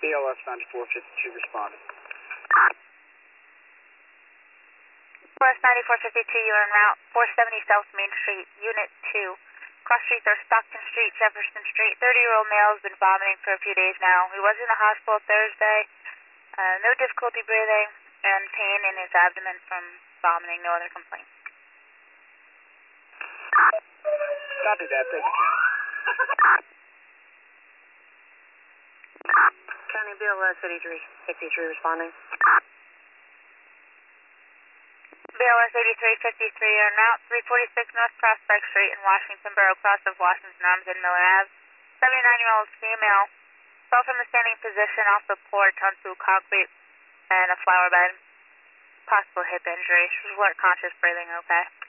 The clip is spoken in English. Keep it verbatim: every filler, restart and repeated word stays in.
B L S ninety-four fifty-two responding. B L S ninety-four fifty-two, you're en route, four seventy South Main Street, Unit two. Cross streets are Stockton Street, Jefferson Street. thirty-year-old male has been vomiting for a few days now. He was in the hospital Thursday. Uh, no difficulty breathing and pain in his abdomen from vomiting, no other complaints. Copy that, thank you, County. County B L S eighty-three fifty-three responding. B L S eighty-three fifty-three, you're en route, three forty-six North Prospect Street in Washington Borough, cross of Washington Arms and Miller Avenue. seventy-nine-year-old female fell from a standing position off the porch onto concrete and a flower bed. Possible hip injury. She was alert, conscious, breathing okay.